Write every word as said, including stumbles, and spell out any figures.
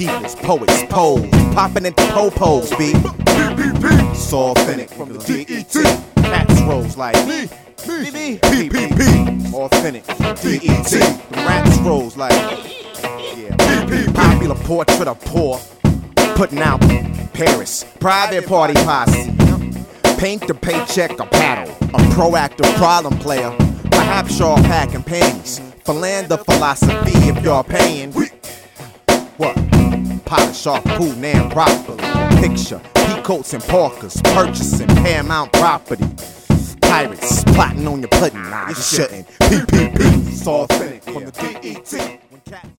peoples, poets, poles, popping into po-pos, B. It's authentic from the D E T. Cats rolls like me, me, me, P P P. Authentic, D E T. The rats rolls like, yeah, P P P. Popular portrait of poor, putting out Paris, private party posse. Paint the paycheck a paddle, a proactive problem player. Perhaps you're packing panties. Philander philosophy if you're paying. What? Polish off pool now properly. Picture peacoats and parkas, purchasing Paramount property. Pirates plotting on your pudding. Nah, you shouldn't. P P P. It's authentic from the D E T.